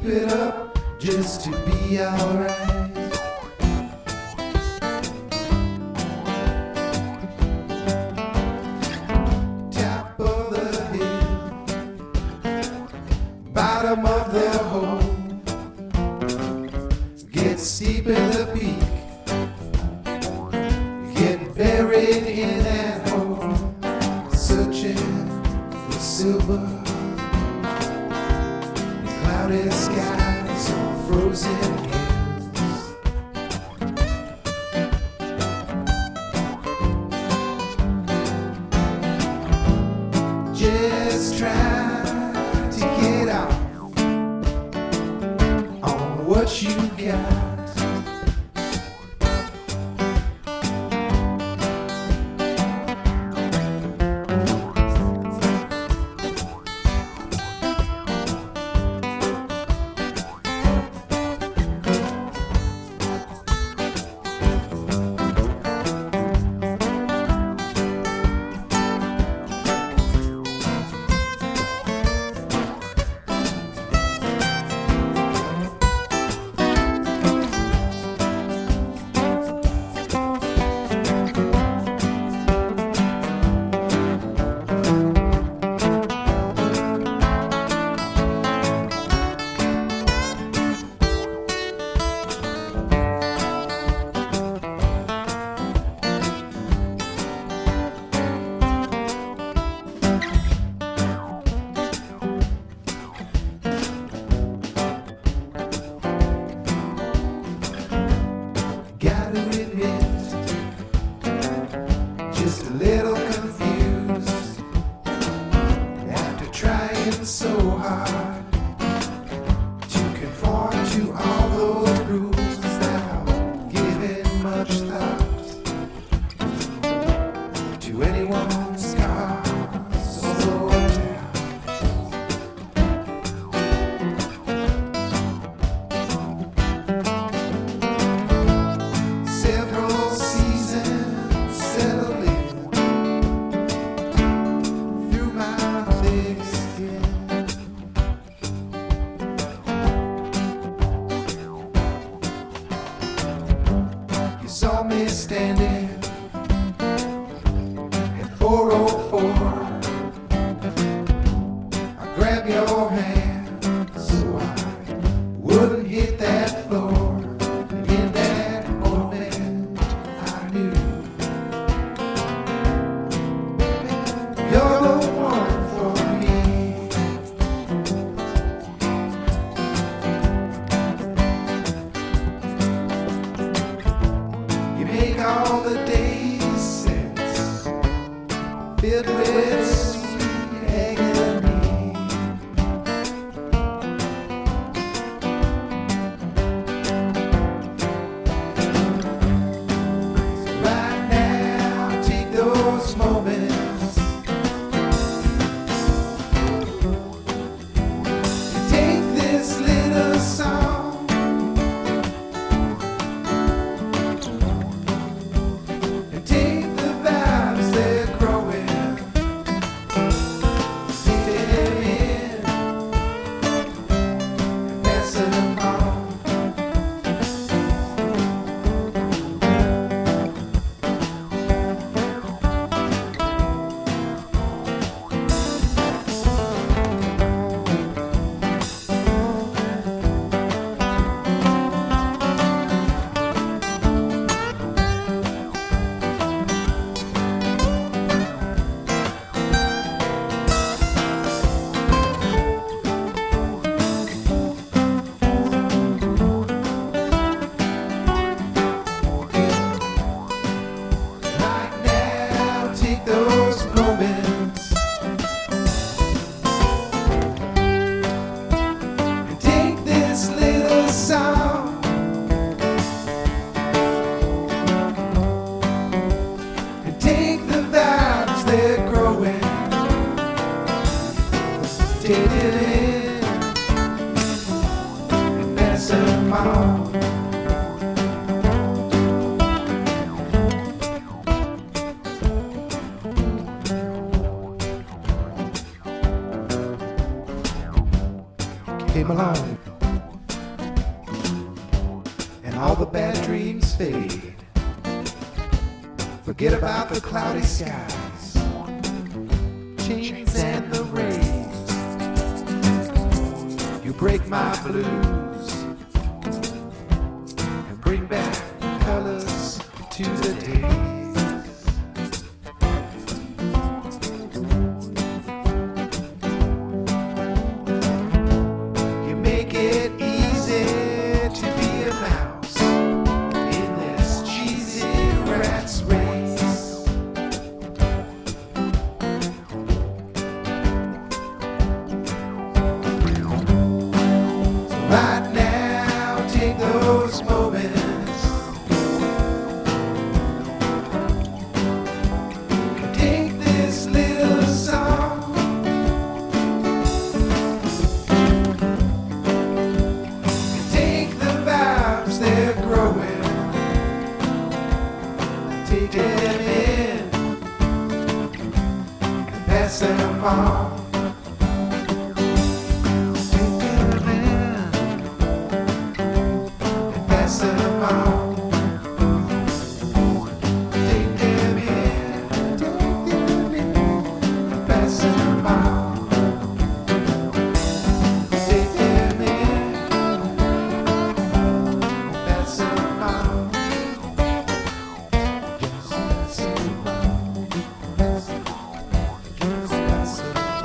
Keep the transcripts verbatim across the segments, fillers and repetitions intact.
it up just to be alright. Top of the hill, bottom of the hole, get steep in the peak, get buried in that hole, searching for silver. Cloudy skies on frozen hills. Just try to get out on what you got. Just a little confused after trying so hard to conform to all those rules without giving much thought to anyone's cause or doubt. Several seasons settled in saw me standing at four oh four. I grabbed your hand so I wouldn't hit that floor. And in that moment I knew you're the one for me. Make all the days sense, filled with sweet agony. So right now, take those moments and take this little song. Take it in and pass them on. Came along all the bad dreams fade. Forget about the cloudy skies, chains and the rays. You break my blues and bring back colors to the days. You make it easy to be a mouse in this cheesy rat's race. So right now, take those moments, take this little song, take the vibes they're growing, take them in and pass them on. Take them in and pass them on. Take them in, take them in and pass them on. Take them in and pass them on. Just pass them on. Just pass them on.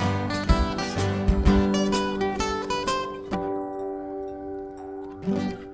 Thank you.